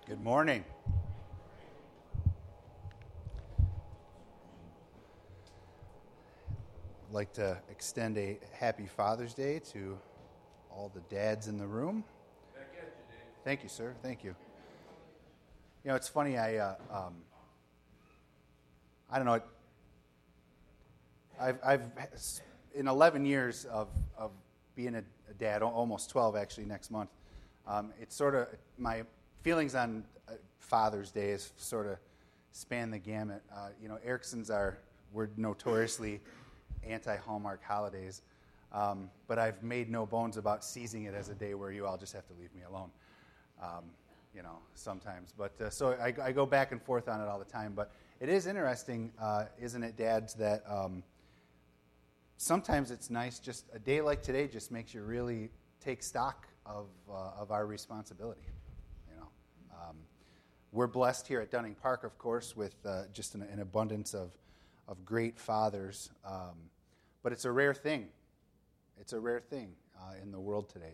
Good morning. I'd like to extend a happy Father's Day to all the dads in the room. Thank you, sir. Thank you. You know, it's funny. I don't know. I've in 11 years of being a dad, almost 12 actually next month. It's sort of my feelings on Father's Day is sort of span the gamut. Erickson's we're notoriously anti-Hallmark holidays, but I've made no bones about seizing it as a day where you all just have to leave me alone. Sometimes. But so I go back and forth on it all the time. But it is interesting, isn't it, dads, that sometimes it's nice, just a day like today just makes you really take stock of our responsibility. We're blessed here at Dunning Park, of course, with just an abundance of great fathers. But it's a rare thing. It's a rare thing in the world today.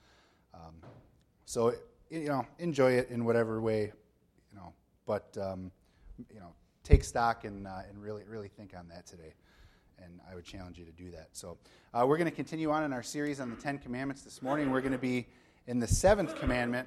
So enjoy it in whatever way, But take stock and really think on that today. And I would challenge you to do that. So we're going to continue on in our series on the Ten Commandments this morning. We're going to be in the seventh commandment.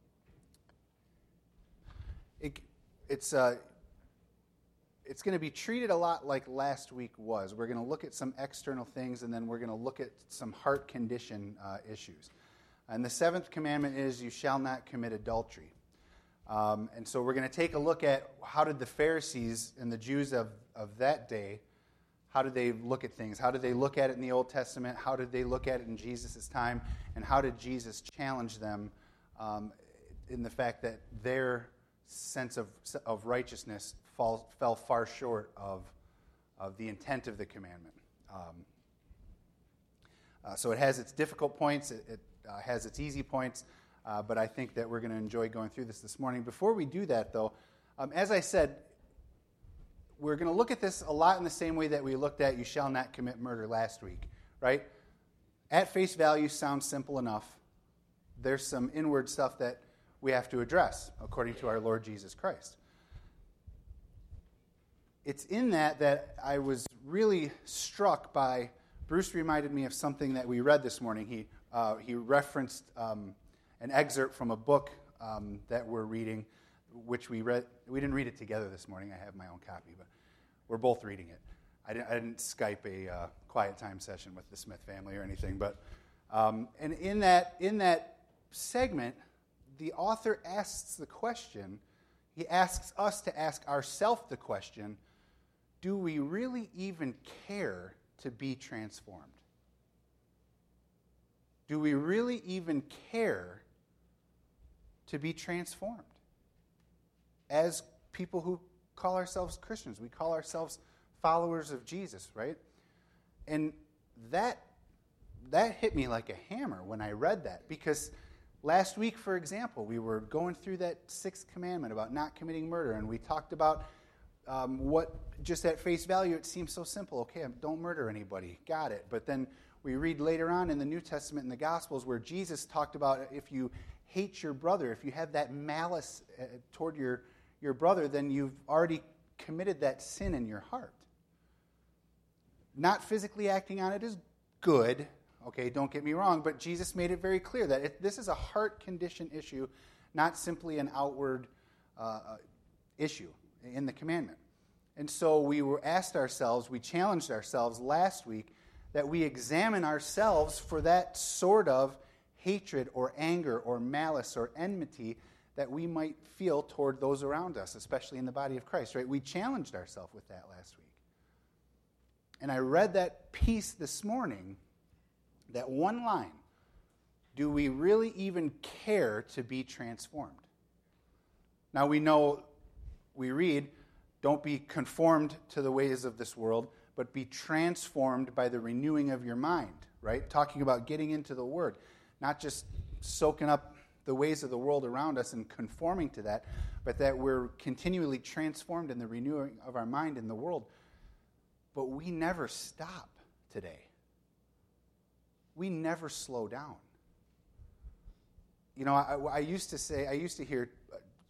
It's going to be treated a lot like last week was. We're going to look at some external things, and then we're going to look at some heart condition issues. And the seventh commandment is, you shall not commit adultery. And so we're going to take a look at how did the Pharisees and the Jews of that day, how did they look at things? How did they look at it in the Old Testament? How did they look at it in Jesus' time? And how did Jesus challenge them in the fact that their sense of righteousness fell far short of the intent of the commandment? So it has its difficult points. It has its easy points. But I think that we're going to enjoy going through this morning. Before we do that, though, as I said, we're going to look at this a lot in the same way that we looked at you shall not commit murder last week, right? At face value, sounds simple enough. There's some inward stuff that we have to address, according to our Lord Jesus Christ. It's in that I was really struck by, Bruce reminded me of something that we read this morning. He referenced an excerpt from a book that we're reading, which we read. We didn't read it together this morning. I have my own copy, but we're both reading it. I didn't Skype a quiet time session with the Smith family or anything, but and in that segment, the author asks the question. He asks us to ask ourselves the question: do we really even care to be transformed? Do we really even care to be transformed? As people who call ourselves Christians, we call ourselves followers of Jesus, right? And that hit me like a hammer when I read that, because last week, for example, we were going through that sixth commandment about not committing murder, and we talked about what, just at face value, it seems so simple. Okay, don't murder anybody. Got it. But then we read later on in the New Testament in the Gospels where Jesus talked about if you hate your brother, if you have that malice toward your brother, then you've already committed that sin in your heart. Not physically acting on it is good, okay, don't get me wrong, but Jesus made it very clear that this is a heart condition issue, not simply an outward issue in the commandment. And so we challenged ourselves last week that we examine ourselves for that sort of hatred or anger or malice or enmity that we might feel toward those around us, especially in the body of Christ, right? We challenged ourselves with that last week. And I read that piece this morning, that one line: do we really even care to be transformed? Now we read, don't be conformed to the ways of this world, but be transformed by the renewing of your mind, right? Talking about getting into the Word, not just soaking up the ways of the world around us and conforming to that, but that we're continually transformed in the renewing of our mind in the world. But we never stop today. We never slow down. I used to hear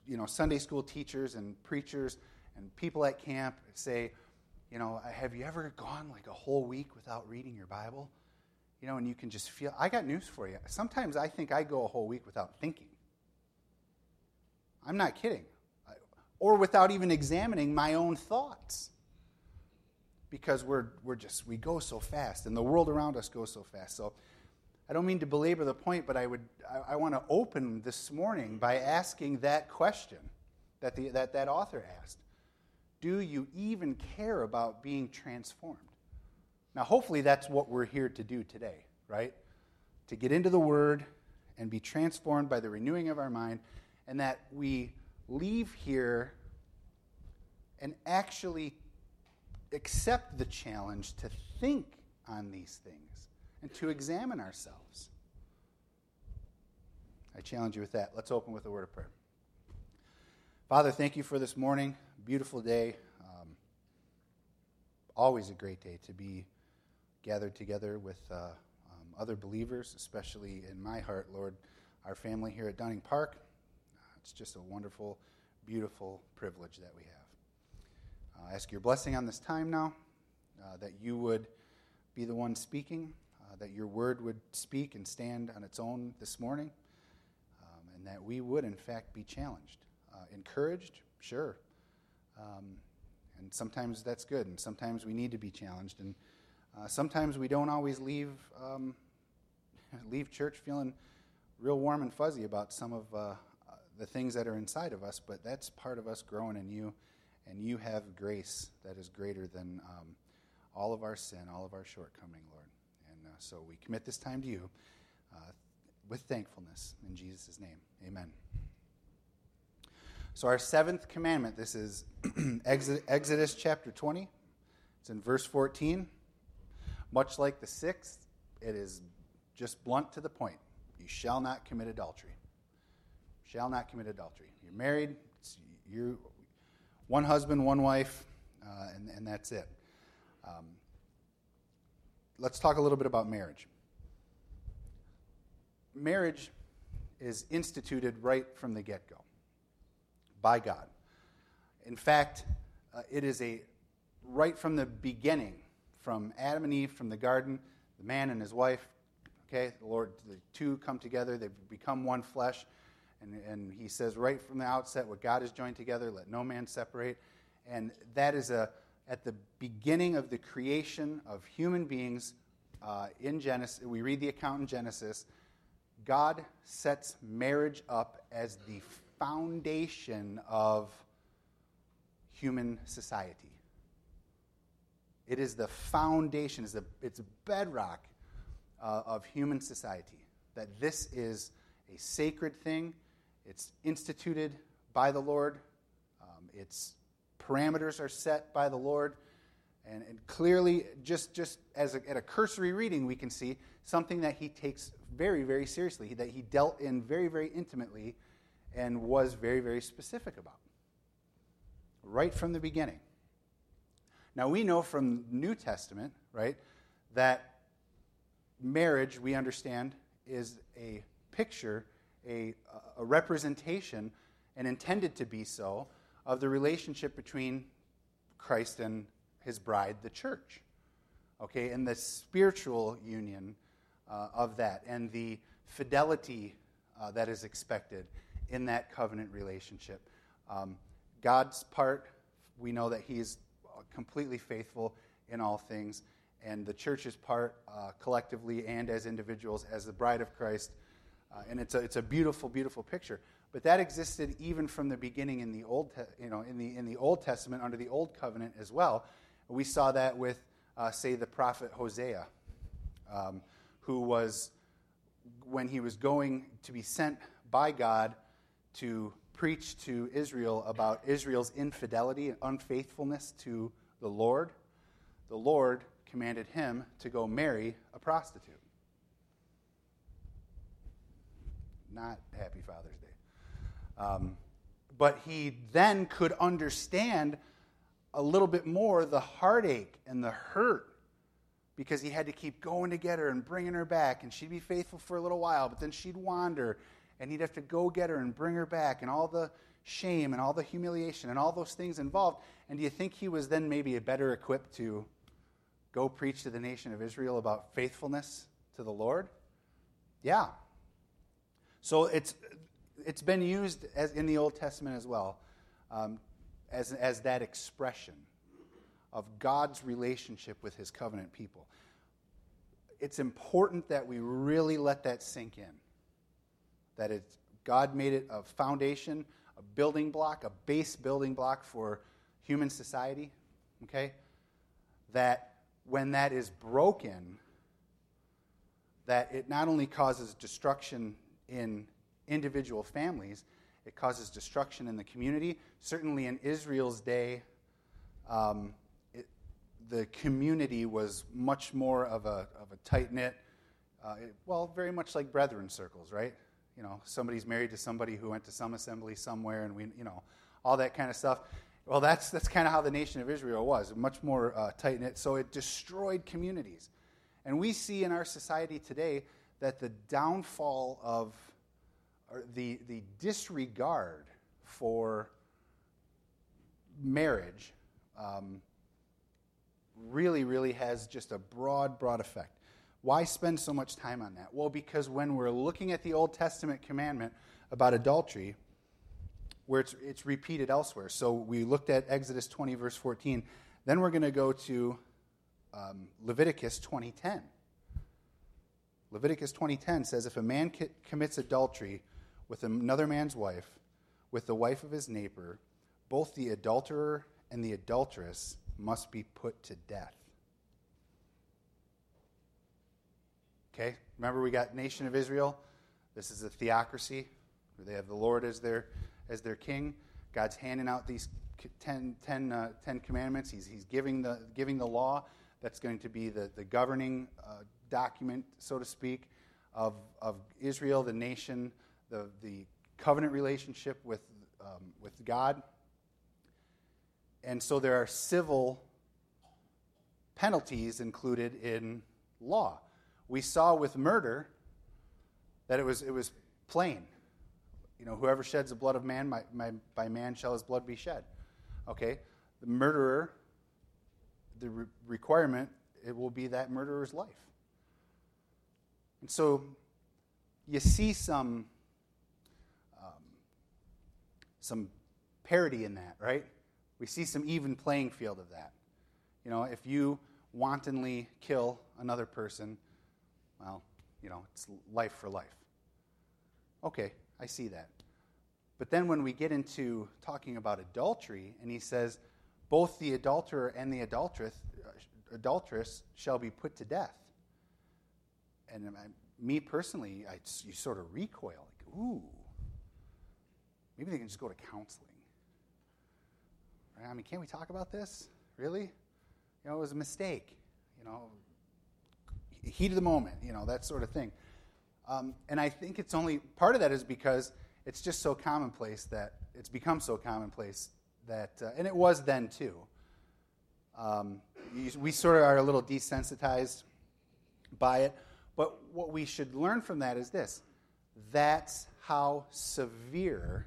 Sunday school teachers and preachers and people at camp say, have you ever gone like a whole week without reading your Bible? And you can just feel, I got news for you. Sometimes I think I go a whole week without thinking. I'm not kidding. Or without even examining my own thoughts. Because we go so fast, and the world around us goes so fast. So I don't mean to belabor the point, but I want to open this morning by asking that question that author asked. Do you even care about being transformed? Now, hopefully that's what we're here to do today, right? To get into the Word and be transformed by the renewing of our mind, and that we leave here and actually accept the challenge to think on these things and to examine ourselves. I challenge you with that. Let's open with a word of prayer. Father, thank you for this morning. Beautiful day. Always a great day to be gathered together with other believers, especially in my heart, Lord, our family here at Dunning Park. It's just a wonderful, beautiful privilege that we have. I ask your blessing on this time now, that you would be the one speaking, that your word would speak and stand on its own this morning, and that we would, in fact, be challenged. Encouraged, sure. And sometimes that's good, and sometimes we need to be challenged. And sometimes we don't always leave church feeling real warm and fuzzy about some of the things that are inside of us, but that's part of us growing in you, and you have grace that is greater than all of our sin, all of our shortcoming, Lord. And so we commit this time to you with thankfulness. In Jesus' name, amen. So our seventh commandment, this is Exodus chapter 20. It's in verse 14. Much like the sixth, it is just blunt to the point. You shall not commit adultery. Shall not commit adultery. You're married, you're one husband, one wife, and that's it. Let's talk a little bit about marriage. Marriage is instituted right from the get-go by God. In fact, it is right from the beginning, from Adam and Eve, from the garden, the man and his wife, okay, the two come together, they become one flesh, and he says right from the outset, what God has joined together, let no man separate. And that is at the beginning of the creation of human beings in Genesis. We read the account in Genesis. God sets marriage up as the foundation of human society. It is the foundation, it's a bedrock of human society. That this is a sacred thing. It's instituted by the Lord. Its parameters are set by the Lord. And clearly, just as at a cursory reading, we can see something that he takes very, very seriously, that he dealt in very, very intimately and was very, very specific about. Right from the beginning. Now, we know from New Testament, right, that marriage, we understand, is a picture, a representation, and intended to be so, of the relationship between Christ and his bride, the church. Okay, and the spiritual union of that, and the fidelity that is expected in that covenant relationship. God's part, we know that he's completely faithful in all things, and the church's part, collectively and as individuals, as the bride of Christ, and it's a beautiful, beautiful picture. But that existed even from the beginning in the in the Old Testament under the Old Covenant as well. We saw that with, say, the prophet Hosea, who was, when he was going to be sent by God to preach to Israel about Israel's infidelity and unfaithfulness to the Lord commanded him to go marry a prostitute. Not happy Father's Day. But he then could understand a little bit more the heartache and the hurt, because he had to keep going to get her and bringing her back, and she'd be faithful for a little while, but then she'd wander, And he'd have to go get her and bring her back, and all the shame and all the humiliation and all those things involved. And do you think he was then maybe better equipped to go preach to the nation of Israel about faithfulness to the Lord? Yeah. So it's been used as in the Old Testament as well, as that expression of God's relationship with his covenant people. It's important that we really let that sink in. That God made it a foundation, a building block, a base building block for human society. Okay? That when that is broken, that it not only causes destruction in individual families, it causes destruction in the community. Certainly in Israel's day, the community was much more of a tight-knit, very much like brethren circles, right? You know, somebody's married to somebody who went to some assembly somewhere, and all that kind of stuff. Well, that's kind of how the nation of Israel was, much more tight-knit. So it destroyed communities. And we see in our society today that the downfall of, or the disregard for marriage really, really has just a broad effect. Why spend so much time on that? Well, because when we're looking at the Old Testament commandment about adultery, where it's repeated elsewhere. So we looked at Exodus 20, verse 14. Then we're going to go to Leviticus 20:10. Leviticus 20:10 says, if a man commits adultery with another man's wife, with the wife of his neighbor, both the adulterer and the adulteress must be put to death. Okay? Remember, we got nation of Israel. This is a theocracy where they have the Lord as their king. God's handing out these 10 commandments. He's giving the law that's going to be the governing document, so to speak, of Israel, the nation, the covenant relationship with God. And so there are civil penalties included in law. We saw with murder that it was plain. You know, whoever sheds the blood of man, by man shall his blood be shed. Okay? The murderer, the requirement, it will be that murderer's life. And so you see some parity in that, right? We see some even playing field of that. You know, if you wantonly kill another person, well, you know, it's life for life. Okay, I see that. But then when we get into talking about adultery, and he says, both the adulterer and the adulteress shall be put to death. And me personally, you sort of recoil, like, ooh, maybe they can just go to counseling. Right? I mean, can't we talk about this? Really? You know, it was a mistake. You know, heat of the moment, you know, that sort of thing. And I think it's only, part of that is because it's just so commonplace that, it's become so commonplace that, and it was then too. We sort of are a little desensitized by it. But what we should learn from that is this. That's how severe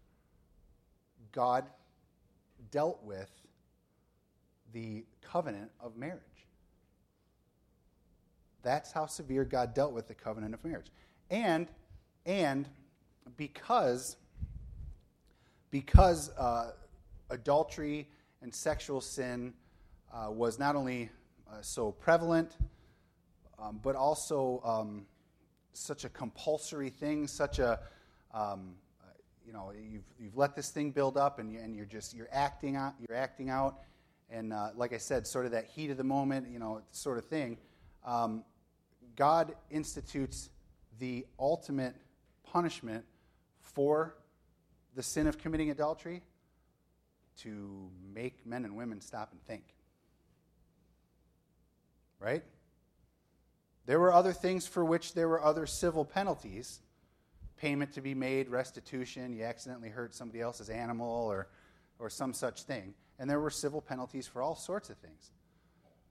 God dealt with the covenant of marriage. That's how severe God dealt with the covenant of marriage. And because adultery and sexual sin was not only so prevalent, but also such a compulsory thing, such a you've let this thing build up, and you're acting out, and like I said, sort of that heat of the moment, you know, sort of thing. God institutes the ultimate punishment for the sin of committing adultery to make men and women stop and think. Right? There were other things for which there were other civil penalties, payment to be made, restitution, you accidentally hurt somebody else's animal or some such thing. And there were civil penalties for all sorts of things.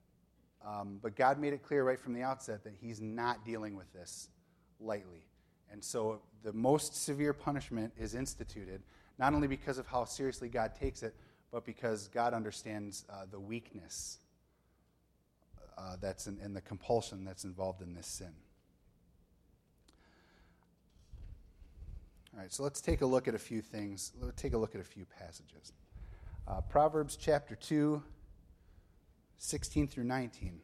But God made it clear right from the outset that he's not dealing with this lightly. And so the most severe punishment is instituted, not only because of how seriously God takes it, but because God understands the weakness that's in the compulsion that's involved in this sin. All right, so let's take a look at a few things. Let's take a look at a few passages. Proverbs chapter 2, 16 through 19.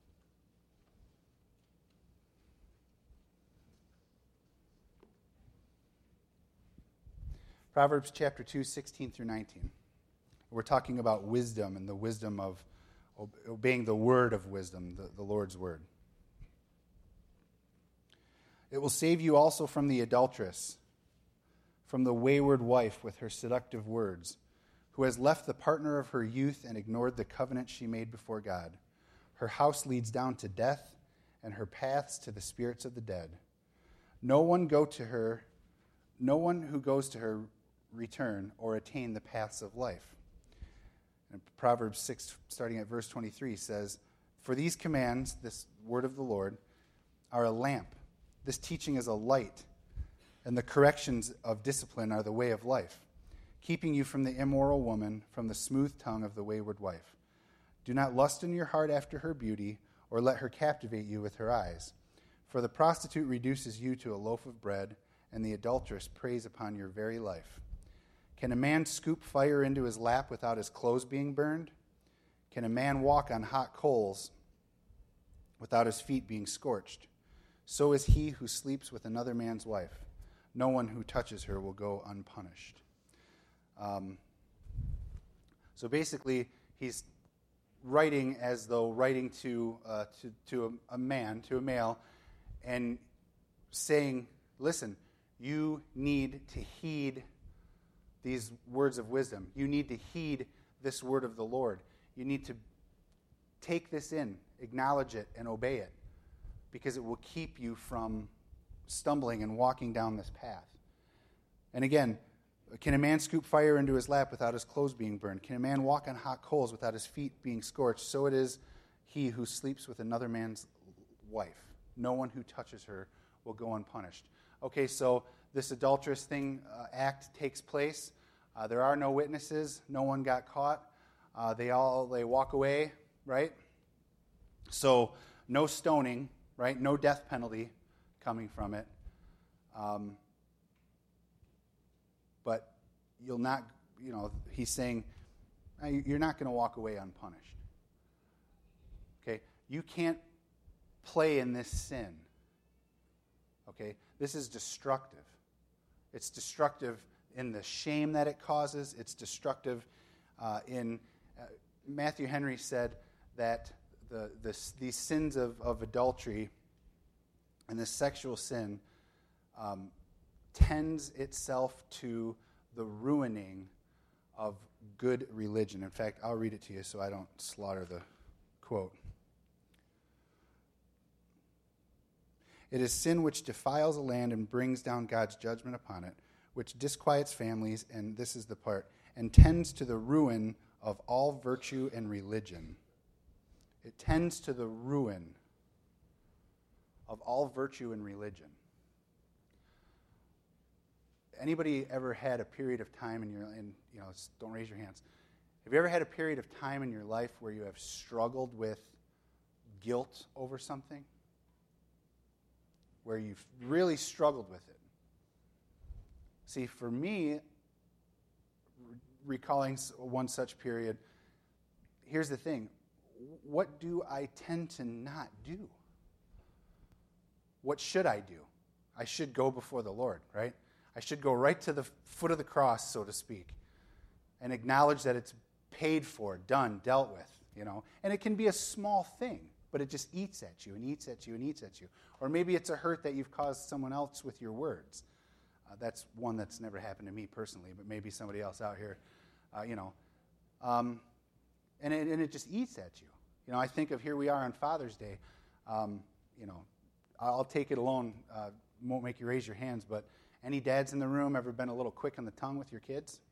Proverbs chapter 2, 16 through 19. We're talking about wisdom and the wisdom of obeying the word of wisdom, the Lord's word. It will save you also from the adulteress, from the wayward wife with her seductive words, who has left the partner of her youth and ignored the covenant she made before God. Her house leads down to death, and her paths to the spirits of the dead. No one who goes to her return or attain the paths of life. And Proverbs 6, starting at verse 23, says, "For these commands, this word of the Lord, are a lamp. This teaching is a light, and the corrections of discipline are the way of life, keeping you from the immoral woman, from the smooth tongue of the wayward wife. Do not lust in your heart after her beauty, or let her captivate you with her eyes. For the prostitute reduces you to a loaf of bread, and the adulteress preys upon your very life. Can a man scoop fire into his lap without his clothes being burned? Can a man walk on hot coals without his feet being scorched? So is he who sleeps with another man's wife. No one who touches her will go unpunished." So basically, he's writing as though writing to a man, to a male, and saying, listen, you need to heed these words of wisdom. You need to heed this word of the Lord. You need to take this in, acknowledge it, and obey it, because it will keep you from stumbling and walking down this path. And again, can a man scoop fire into his lap without his clothes being burned? Can a man walk on hot coals without his feet being scorched? So it is he who sleeps with another man's wife. No one who touches her will go unpunished. Okay, so this adulterous act takes place. There are no witnesses. No one got caught. They walk away, right? So no stoning, right? No death penalty coming from it. But you'll not, he's saying, you're not going to walk away unpunished. Okay? You can't play in this sin. Okay? This is destructive. It's destructive in the shame that it causes. It's destructive Matthew Henry said that these sins of adultery and this sexual sin tends itself to the ruining of good religion. In fact, I'll read it to you so I don't slaughter the quote. It is sin which defiles a land and brings down God's judgment upon it, which disquiets families, and this is the part, and tends to the ruin of all virtue and religion. It tends to the ruin of all virtue and religion. Anybody ever had a period of time don't raise your hands. Have you ever had a period of time in your life where you have struggled with guilt over something? Where you've really struggled with it? See, for me, recalling one such period, here's the thing. What do I tend to not do? What should I do? I should go before the Lord, right? I should go right to the foot of the cross, so to speak, and acknowledge that it's paid for, done, dealt with, And it can be a small thing, but it just eats at you and eats at you and eats at you. Or maybe it's a hurt that you've caused someone else with your words. That's one that's never happened to me personally, but maybe somebody else out here, and it just eats at you. I think of here we are on Father's Day. I'll take it alone. Won't make you raise your hands, but any dads in the room ever been a little quick on the tongue with your kids?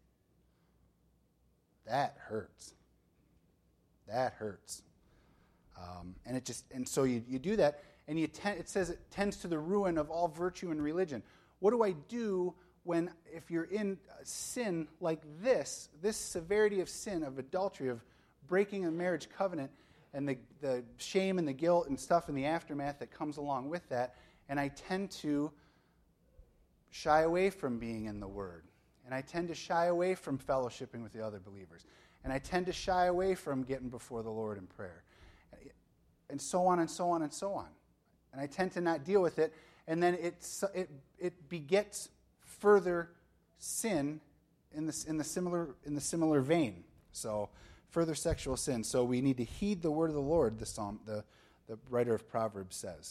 That hurts. That hurts. And so you do that, And it says it tends to the ruin of all virtue and religion. What do I do if you're in sin like this severity of sin, of adultery, of breaking a marriage covenant, and the shame and the guilt and stuff in the aftermath that comes along with that, and I tend to shy away from being in the Word, and I tend to shy away from fellowshipping with the other believers, and I tend to shy away from getting before the Lord in prayer, and so on and so on and so on. And I tend to not deal with it, and then it begets further sin in the similar vein. So further sexual sin. So we need to heed the word of the Lord, the writer of Proverbs says.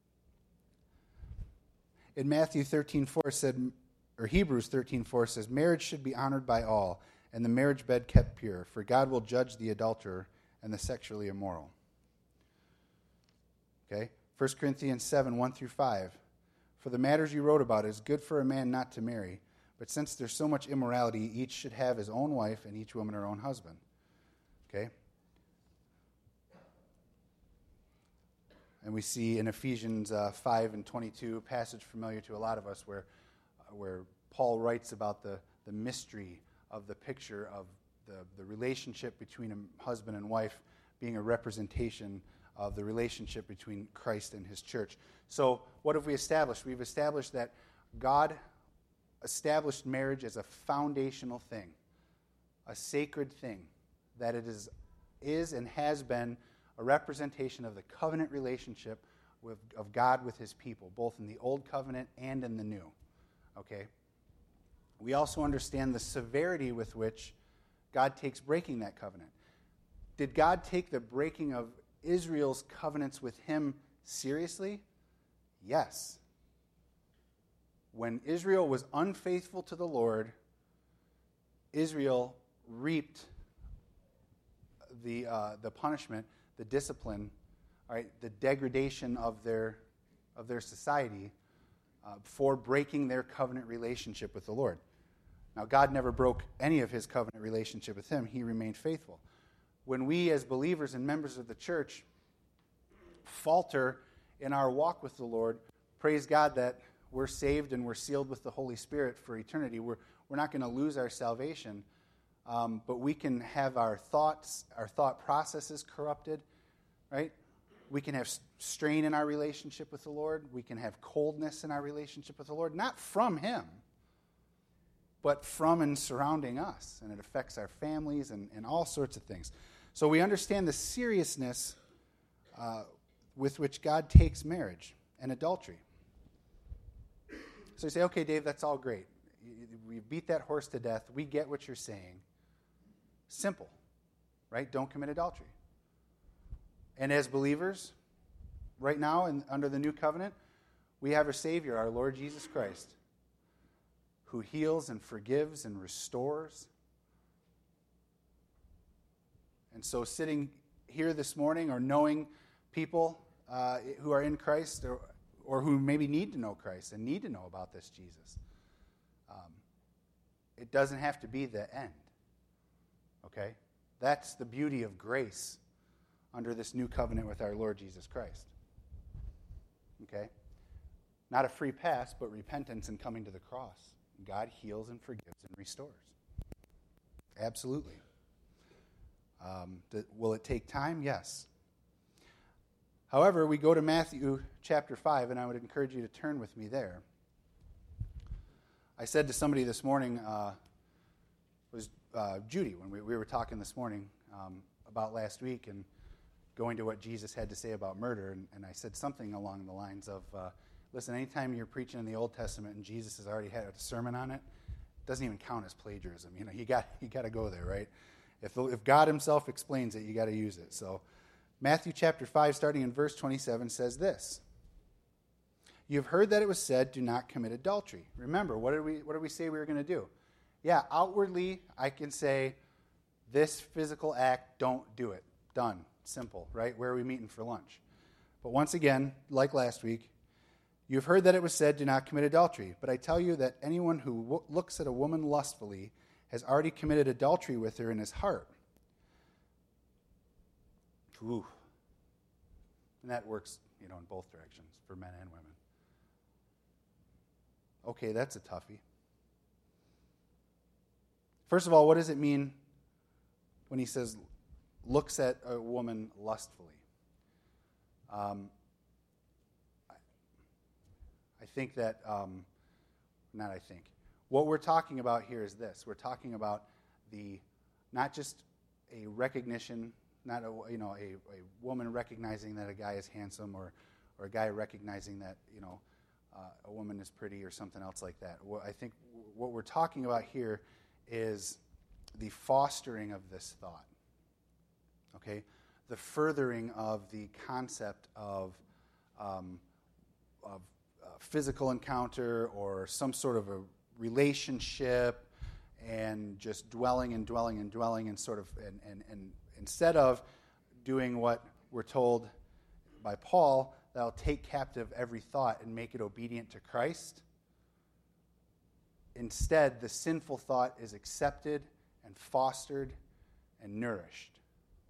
In Matthew 13:4 said, or Hebrews 13:4 says, marriage should be honored by all, and the marriage bed kept pure, for God will judge the adulterer and the sexually immoral. Okay? 1 Corinthians 7:1-5. For the matters you wrote about, it is good for a man not to marry, but since there's so much immorality, each should have his own wife and each woman her own husband. Okay? And we see in Ephesians 5:22, a passage familiar to a lot of us, where Paul writes about the mystery of the picture of the relationship between a husband and wife being a representation of the relationship between Christ and his church. So what have we established? We've established that God established marriage as a foundational thing, a sacred thing, that it is and has been a representation of the covenant relationship of God with his people, both in the Old Covenant and in the New. Okay? We also understand the severity with which God takes breaking that covenant. Did God take the breaking of Israel's covenants with him seriously? Yes. When Israel was unfaithful to the Lord, Israel reaped the punishment, the discipline, all right, the degradation of their society for breaking their covenant relationship with the Lord. Now, God never broke any of his covenant relationship with him. He remained faithful. When we as believers and members of the church falter in our walk with the Lord, praise God that we're saved and we're sealed with the Holy Spirit for eternity. We're not going to lose our salvation, but we can have our thought processes corrupted, right? We can have strain in our relationship with the Lord. We can have coldness in our relationship with the Lord, not from him, but from and surrounding us. And it affects our families and all sorts of things. So we understand the seriousness with which God takes marriage and adultery. So you say, okay, Dave, that's all great. We beat that horse to death. We get what you're saying. Simple, right? Don't commit adultery. And as believers, right now and under the new covenant, we have a Savior, our Lord Jesus Christ, who heals and forgives and restores. And so sitting here this morning or knowing people who are in Christ or who maybe need to know Christ and need to know about this Jesus, it doesn't have to be the end. Okay? That's the beauty of grace under this new covenant with our Lord Jesus Christ. Okay? Not a free pass, but repentance and coming to the cross. God heals and forgives and restores. Absolutely. Will it take time? Yes. However, we go to Matthew chapter 5, and I would encourage you to turn with me there. I said to somebody this morning, was Judy, when we were talking this morning about last week and going to what Jesus had to say about murder, and I said something along the lines of, listen, anytime you're preaching in the Old Testament and Jesus has already had a sermon on it, it doesn't even count as plagiarism. You know, you got to go there, right? If God himself explains it, you got to use it. So Matthew chapter 5, starting in verse 27, says this. You have heard that it was said, do not commit adultery. Remember, what did we say we were going to do? Yeah, outwardly, I can say, this physical act, don't do it. Done. Simple, right? Where are we meeting for lunch? But once again, like last week, you have heard that it was said, do not commit adultery. But I tell you that anyone who looks at a woman lustfully has already committed adultery with her in his heart. Ooh. And that works in both directions, for men and women. Okay, that's a toughie. First of all, what does it mean when he says, looks at a woman lustfully? I think that, what we're talking about here is this. We're talking about not just a recognition, not a woman recognizing that a guy is handsome, or a guy recognizing that a woman is pretty, or something else like that. I think what we're talking about here is the fostering of this thought. Okay, the furthering of the concept of physical encounter, or some sort of a relationship, and just dwelling and dwelling and dwelling, and sort of and instead of doing what we're told by Paul, that'll take captive every thought and make it obedient to Christ. Instead, the sinful thought is accepted and fostered and nourished.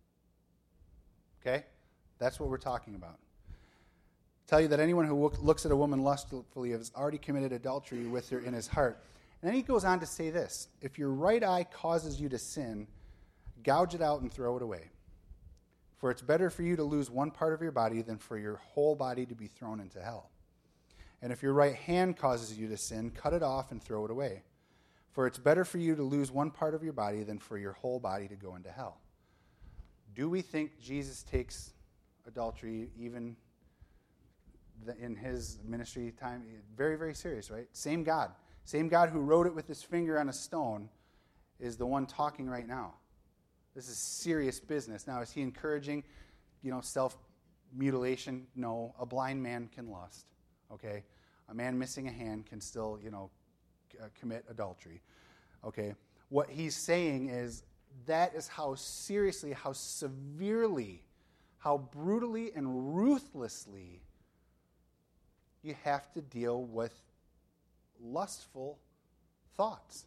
Okay? That's what we're talking about. Tell you that anyone who looks at a woman lustfully has already committed adultery with her in his heart. And then he goes on to say this: if your right eye causes you to sin, gouge it out and throw it away. For it's better for you to lose one part of your body than for your whole body to be thrown into hell. And if your right hand causes you to sin, cut it off and throw it away. For it's better for you to lose one part of your body than for your whole body to go into hell. Do we think Jesus takes adultery even in his ministry time? Very, very serious, right? Same God. Same God who wrote it with his finger on a stone is the one talking right now. This is serious business. Now, is he encouraging, self-mutilation? No. A blind man can lust. Okay? A man missing a hand can still, commit adultery. Okay? What he's saying is that is how seriously, how severely, how brutally and ruthlessly you have to deal with lustful thoughts.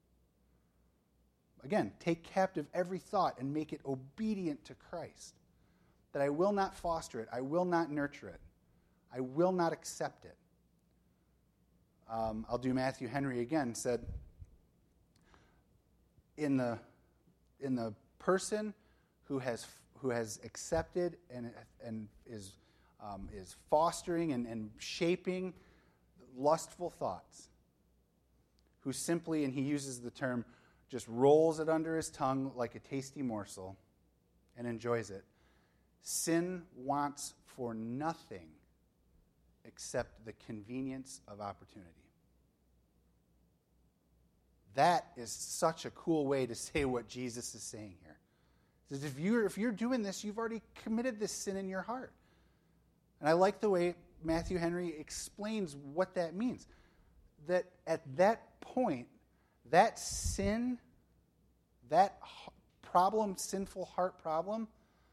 Again, take captive every thought and make it obedient to Christ. That I will not foster it. I will not nurture it. I will not accept it. I'll do Matthew Henry again. Said, in the person who has accepted and is fostering and shaping lustful thoughts, who simply, and he uses the term, just rolls it under his tongue like a tasty morsel and enjoys it. Sin wants for nothing except the convenience of opportunity. That is such a cool way to say what Jesus is saying here. He says, if you're doing this, you've already committed this sin in your heart. And I like the way Matthew Henry explains what that means. That at that point, that sin, that problem, sinful heart problem,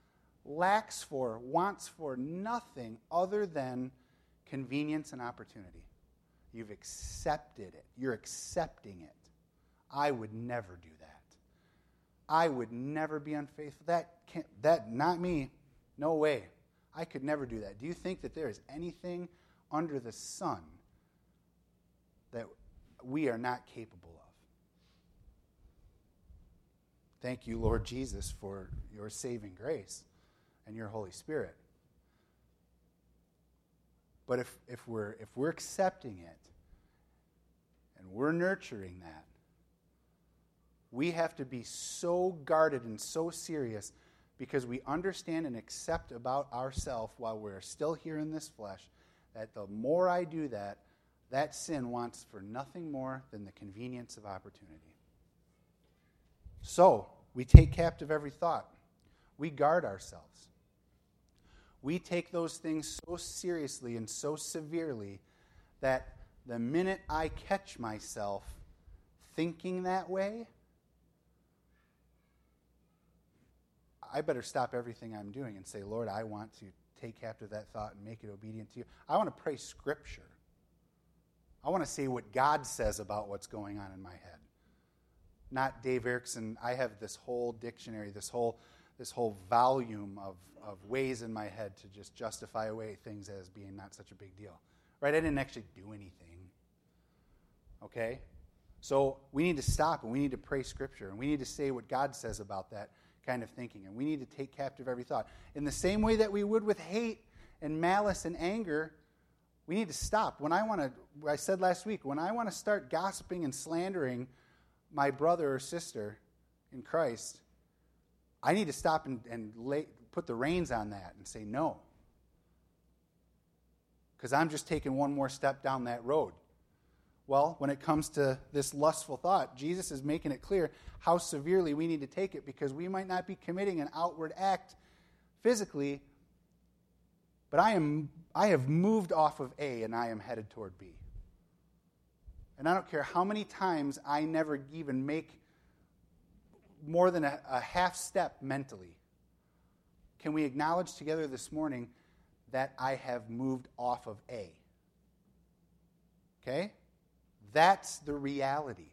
wants for nothing other than convenience and opportunity. You've accepted it. You're accepting it. I would never do that. I would never be unfaithful. That not me. No way. I could never do that. Do you think that there is anything under the sun that we are not capable of? Thank you, Lord Jesus, for your saving grace and your Holy Spirit. But if we're accepting it and we're nurturing that, we have to be so guarded and so serious, because we understand and accept about ourselves while we're still here in this flesh, that the more I do that, that sin wants for nothing more than the convenience of opportunity. So, we take captive every thought. We guard ourselves. We take those things so seriously and so severely that the minute I catch myself thinking that way, I better stop everything I'm doing and say, Lord, I want to take captive that thought and make it obedient to you. I want to pray Scripture. I want to say what God says about what's going on in my head. Not Dave Erickson. I have this whole dictionary, this whole this whole volume of ways in my head to just justify away things as being not such a big deal. Right? I didn't actually do anything. Okay? So we need to stop and we need to pray Scripture and we need to say what God says about that kind of thinking. And we need to take captive every thought. In the same way that we would with hate and malice and anger, we need to stop. I said last week, when I want to start gossiping and slandering my brother or sister in Christ, I need to stop and put the reins on that and say no. Because I'm just taking one more step down that road. Well, when it comes to this lustful thought, Jesus is making it clear how severely we need to take it, because we might not be committing an outward act physically, but I have moved off of A and I am headed toward B. And I don't care how many times I never even make more than a half step mentally. Can we acknowledge together this morning that I have moved off of A? Okay? That's the reality.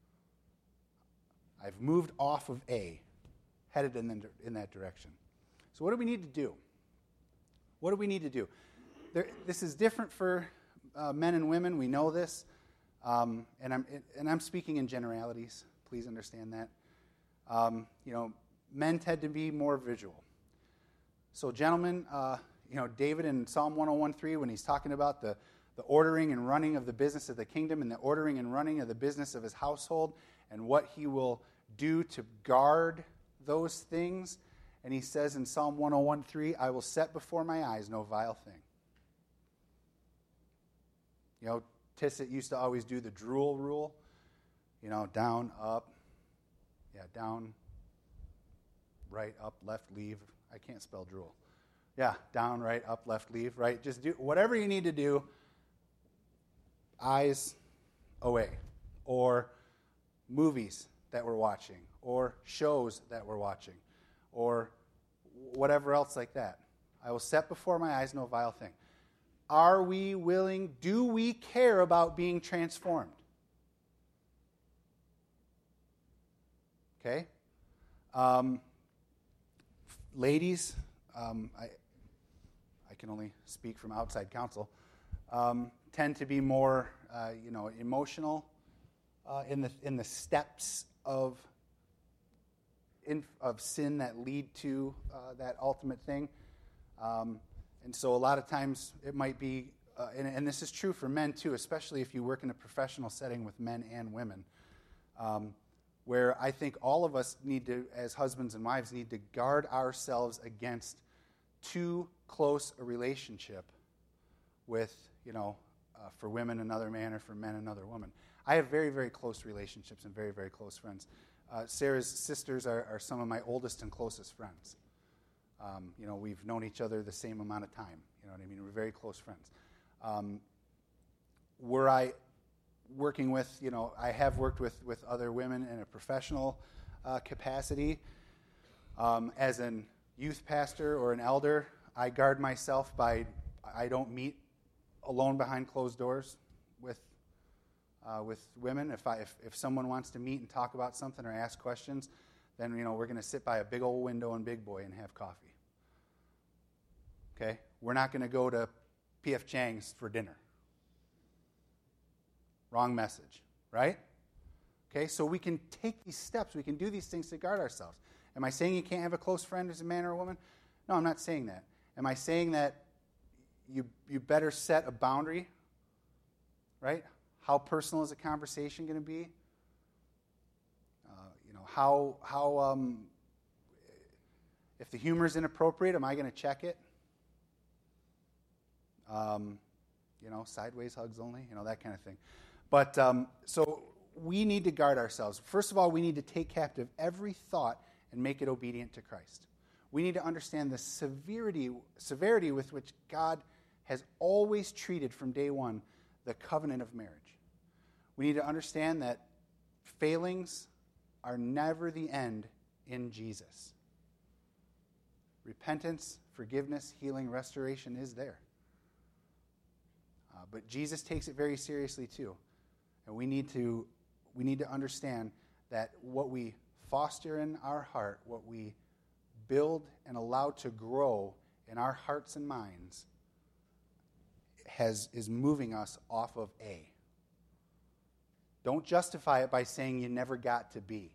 I've moved off of A, headed in that direction. So what do we need to do? What do we need to do? This is different for men and women. We know this. And I'm speaking in generalities. Please understand that. Men tend to be more visual. So gentlemen, David in Psalm 101:3, when he's talking about the ordering and running of the business of the kingdom and the ordering and running of the business of his household and what he will do to guard those things. And he says in Psalm 101:3, I will set before my eyes no vile thing. Tissot used to always do the drool rule. Down, up. Yeah, down, right, up, left, leave. I can't spell drool. Yeah, down, right, up, left, leave, right? Just do whatever you need to do. Eyes away. Or movies that we're watching. Or shows that we're watching. Or whatever else like that. I will set before my eyes no vile thing. Are we willing? Do we care about being transformed? Okay? Ladies, I can only speak from outside counsel, tend to be more, emotional in the steps of sin that lead to that ultimate thing. And so a lot of times it might be, and this is true for men too, especially if you work in a professional setting with men and women, where I think all of us need to, as husbands and wives, need to guard ourselves against too close a relationship with, for women another man or for men another woman. I have very, very close relationships and very, very close friends. Sarah's sisters are some of my oldest and closest friends. We've known each other the same amount of time. You know what I mean? We're very close friends. Were I working with, I have worked with other women in a professional capacity. As an youth pastor or an elder, I guard myself by, I don't meet alone behind closed doors with women. If someone wants to meet and talk about something or ask questions, then we're going to sit by a big old window in Big Boy and have coffee. Okay? We're not going to go to P.F. Chang's for dinner. Wrong message, right? Okay, so we can take these steps. We can do these things to guard ourselves. Am I saying you can't have a close friend as a man or a woman? No, I'm not saying that. Am I saying that you better set a boundary, right? How personal is a conversation going to be? How if the humor is inappropriate, am I going to check it? Sideways hugs only, that kind of thing. But so we need to guard ourselves. First of all, we need to take captive every thought and make it obedient to Christ. We need to understand the severity with which God has always treated from day one the covenant of marriage. We need to understand that failings are never the end in Jesus. Repentance, forgiveness, healing, restoration is there. But Jesus takes it very seriously too. And we need to understand that what we foster in our heart, what we build and allow to grow in our hearts and minds is moving us off of A. Don't justify it by saying you never got to B.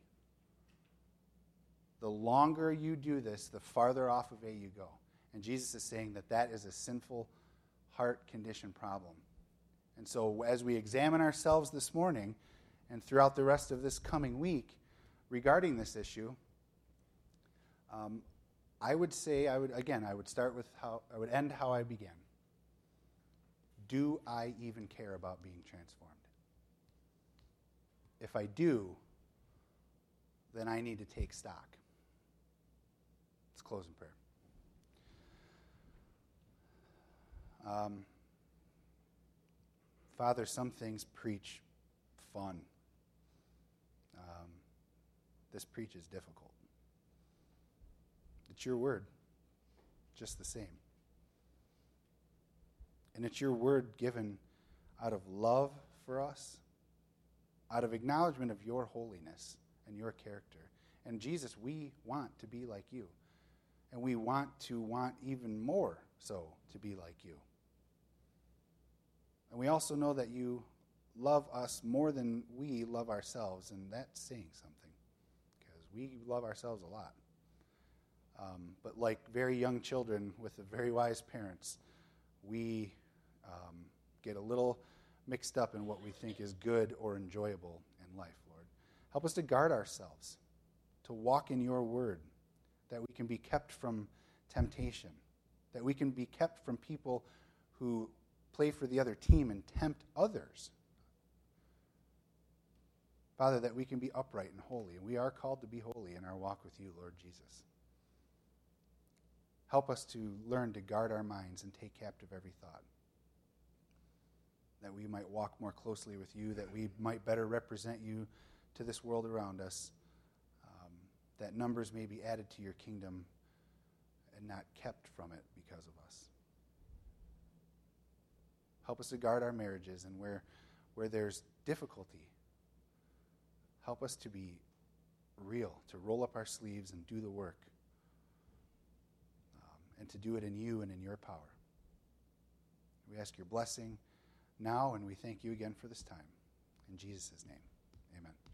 The longer you do this, the farther off of A you go. And Jesus is saying that that is a sinful heart condition problem. And so as we examine ourselves this morning and throughout the rest of this coming week regarding this issue, I would start with I would end how I began. Do I even care about being transformed? If I do, then I need to take stock. Let's close in prayer. Father, some things preach fun. This preach is difficult. It's your word, just the same. And it's your word given out of love for us, out of acknowledgement of your holiness and your character. And Jesus, we want to be like you. And we want even more so to be like you. And we also know that you love us more than we love ourselves, and that's saying something, because we love ourselves a lot. But like very young children with the very wise parents, we get a little mixed up in what we think is good or enjoyable in life, Lord. Help us to guard ourselves, to walk in your word, that we can be kept from temptation, that we can be kept from people who play for the other team and tempt others. Father, that we can be upright and holy, and we are called to be holy in our walk with you, Lord Jesus. Help us to learn to guard our minds and take captive every thought, that we might walk more closely with you, that we might better represent you to this world around us, that numbers may be added to your kingdom and not kept from it because of us. Help us to guard our marriages, and where there's difficulty, help us to be real, to roll up our sleeves and do the work, and to do it in you and in your power. We ask your blessing now, and we thank you again for this time. In Jesus' name, amen.